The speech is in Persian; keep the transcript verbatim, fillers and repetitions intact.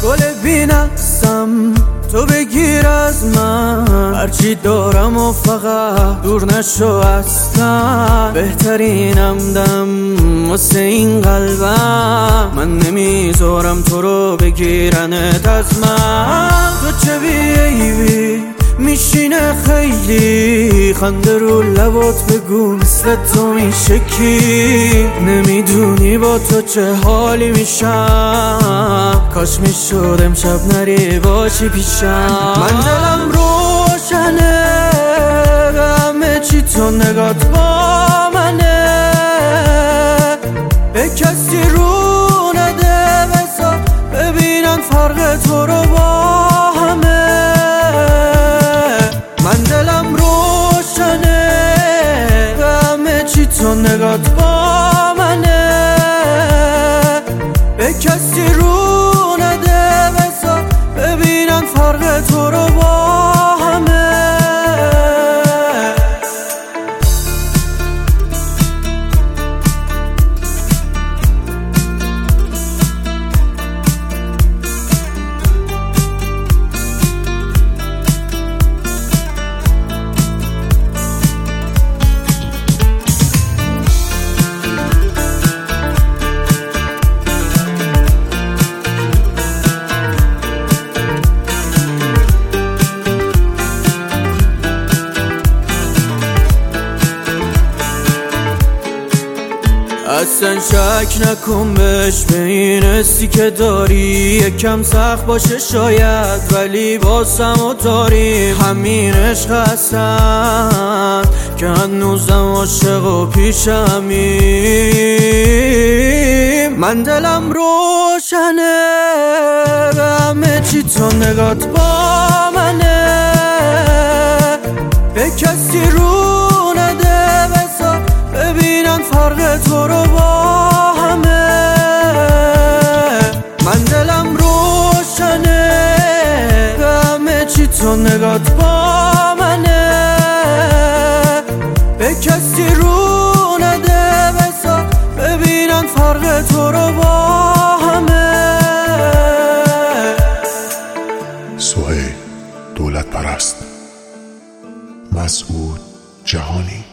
گل بی‌نقصم تو بگیر از من، هرچی دارم و فقط دور نشو اصلا. بهترینم دم واسه این قلبم، من نمیذارم تو رو بگیرنت از من. تو چه بیبی میشینه خیلی، خنده رو لبات بگو مثل تو میشه کی. نمیدونی با تو چه حالی میشم، کاش میشد امشب نری باشی پیشم. من دلم روشنه همه چی تو نگات با منه، به کسی رو نده بسا ببینن فرق تو رو با همه. من دلم روشنه همه چی تو نگات با منه، به کسی رو نده بسا ببینن فرق تو رو با همه. اصلا شک نکن بهش، به این حسی که داری یکم سخت باشه شاید، ولی باسم و داری همین عشق هستن که هنوزم عاشق و پیشمی. من دلم روشنه همه چی تو نگات با منه، به کسی رو نده بسا ببینن فرق تو رو با همه. من دلم روشنه همه چی تو نگات با منه، به کسی رو نده بسا ببینن فرق تو رو با همه. سهیل دولت پرست، مسعود جهانی.